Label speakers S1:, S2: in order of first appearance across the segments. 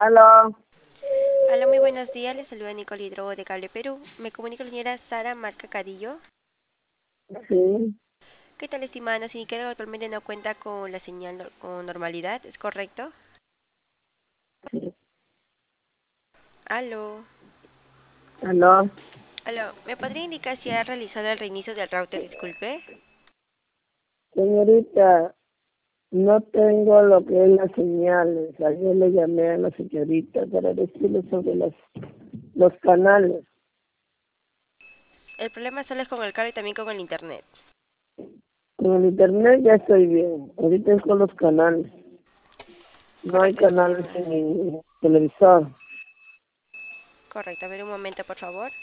S1: Aló,
S2: Hola, muy buenos días. Les saluda Nicole Hidrobo de Cable Perú. Me comunica con la señora Sara Marca Cadillo.
S1: sí,
S2: ¿Qué tal, estimada? Nos indica que actualmente no cuenta con la señal con normalidad, ¿es correcto?
S1: sí,
S2: Aló.
S1: aló.
S2: Aló, ¿me podría indicar si ha realizado el reinicio del router? Disculpe.
S1: Señorita, no tengo lo que es las señales. Ayer le llamé a la señorita para decirle sobre los canales.
S2: El problema solo es con el cable y también con el internet.
S1: Con el internet ya estoy bien. Ahorita es con los canales. No hay
S2: Correcto,
S1: canales
S2: estimada.
S1: en mi televisor.
S2: Correcto, a ver un momento, por favor.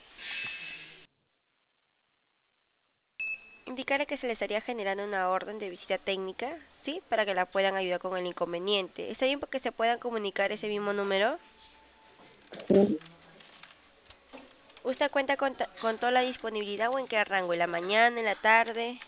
S2: Indicarle que se le estaría generando una orden de visita técnica, ¿sí? Para que la puedan ayudar con el inconveniente. ¿Está bien porque se puedan comunicar ese mismo número?
S1: Sí.
S2: ¿Usted cuenta con toda la disponibilidad o en qué rango? ¿En la mañana, en la tarde?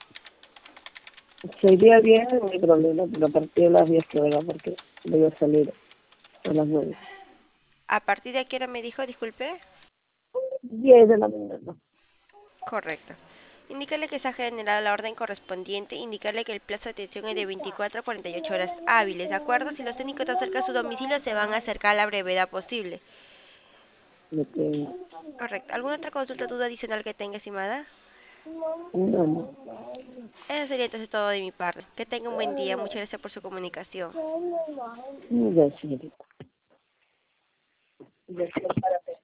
S1: Sería bien, no hay problema, pero a partir de las 10 que venga porque voy a salir a las 9.
S2: ¿A partir de a qué hora me dijo? Disculpe.
S1: 10 de la mañana.
S2: Correcto. Indicarle que se ha generado la orden correspondiente. Indicarle que el plazo de atención es de 24 a 48 horas hábiles, ¿de acuerdo? Si los técnicos están cerca de su domicilio, se van a acercar a la brevedad posible.
S1: Lo que,
S2: Correcto. ¿Alguna otra consulta, duda adicional que tenga, estimada?
S1: no, no.
S2: Eso sería entonces todo de mi parte. Que tenga un buen día. Muchas gracias por su comunicación.
S1: Ya, señorita. Ya, para